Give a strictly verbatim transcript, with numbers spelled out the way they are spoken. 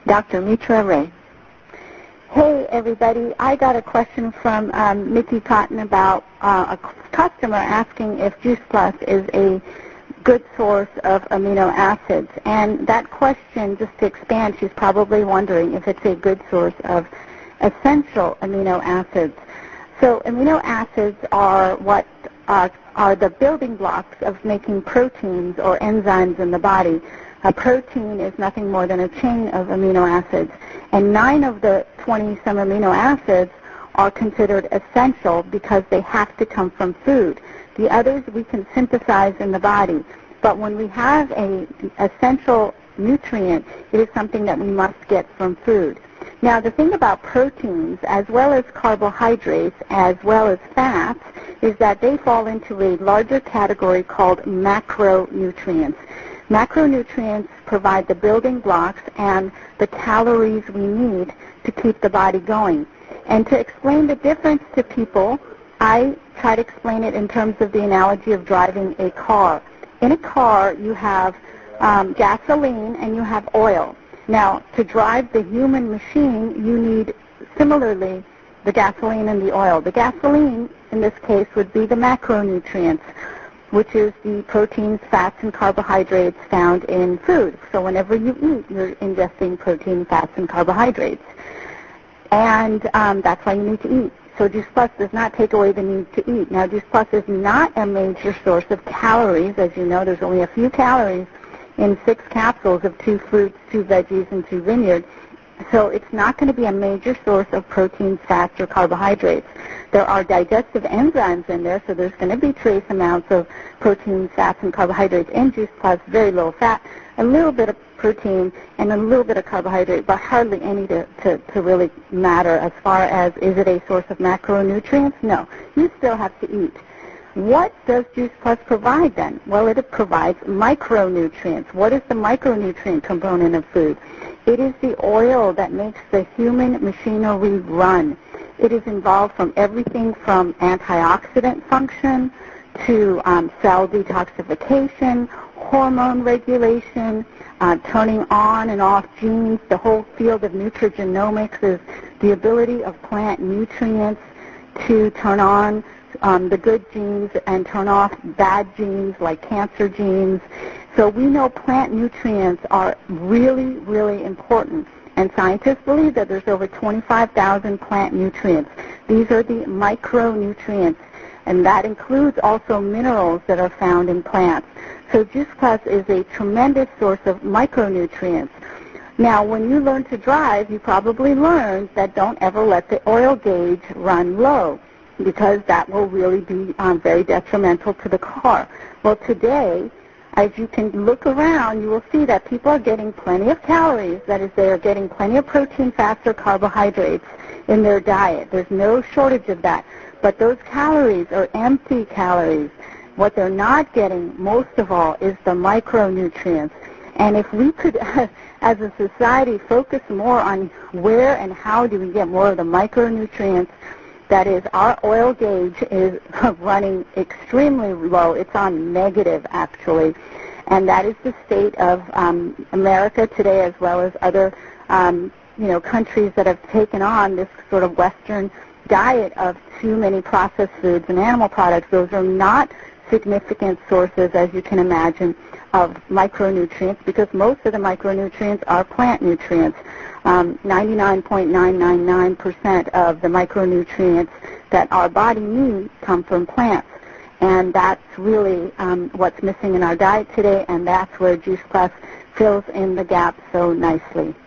Doctor Mitra Ray. Hey, everybody. I got a question from um, Mickey Cotton about uh, a customer asking if Juice Plus is a good source of amino acids. And that question, just to expand, she's probably wondering if it's a good source of essential amino acids. So amino acids are what are, are the building blocks of making proteins or enzymes in the body. A protein is nothing more than a chain of amino acids, and nine of the twenty-some amino acids are considered essential because they have to come from food. The others we can synthesize in the body, but when we have an essential nutrient, it is something that we must get from food. Now, the thing about proteins, as well as carbohydrates, as well as fats, is that they fall into a larger category called macronutrients. Macronutrients provide the building blocks and the calories we need to keep the body going. And to explain the difference to people, I try to explain it in terms of the analogy of driving a car. In a car, you have um, gasoline and you have oil. Now, to drive the human machine, you need, similarly, the gasoline and the oil. The gasoline, in this case, would be the macronutrients, which is the proteins, fats, and carbohydrates found in food. So whenever you eat, you're ingesting protein, fats, and carbohydrates. And um, that's why you need to eat. So Juice Plus does not take away the need to eat. Now, Juice Plus is not a major source of calories. As you know, there's only a few calories in six capsules of two fruits, two veggies, and two vineyards. So it's not going to be a major source of proteins, fats, or carbohydrates. There are digestive enzymes in there, so there's going to be trace amounts of proteins, fats, and carbohydrates in Juice Plus, very low fat, a little bit of protein, and a little bit of carbohydrate, but hardly any to, to, to really matter as far as is it a source of macronutrients? No. You still have to eat. What does Juice Plus provide then? Well, it provides micronutrients. What is the micronutrient component of food? It is the oil that makes the human machinery run. It is involved from everything from antioxidant function to um, cell detoxification, hormone regulation, uh, turning on and off genes. The whole field of nutrigenomics is the ability of plant nutrients to turn on um, the good genes and turn off bad genes like cancer genes. So we know plant nutrients are really, really important. And scientists believe that there's over twenty-five thousand plant nutrients. These are the micronutrients, and that includes also minerals that are found in plants. So Juice Plus is a tremendous source of micronutrients. Now, when you learn to drive, you probably learned that don't ever let the oil gauge run low, because that will really be um, very detrimental to the car. Well, today, as you can look around, you will see that people are getting plenty of calories. That is, they are getting plenty of protein, fats, or carbohydrates in their diet. There's no shortage of that. But those calories are empty calories. What they're not getting, most of all, is the micronutrients. And if we could, as a society, focus more on where and how do we get more of the micronutrients, that is, our oil gauge is running extremely low. It's on negative, actually. And that is the state of um, America today, as well as other um, you know, countries that have taken on this sort of Western diet of too many processed foods and animal products. Those are not significant sources, as you can imagine, of micronutrients, because most of the micronutrients are plant nutrients. Um, ninety-nine point nine nine nine percent of the micronutrients that our body needs come from plants. And that's really um, what's missing in our diet today, and that's where Juice Plus fills in the gap so nicely.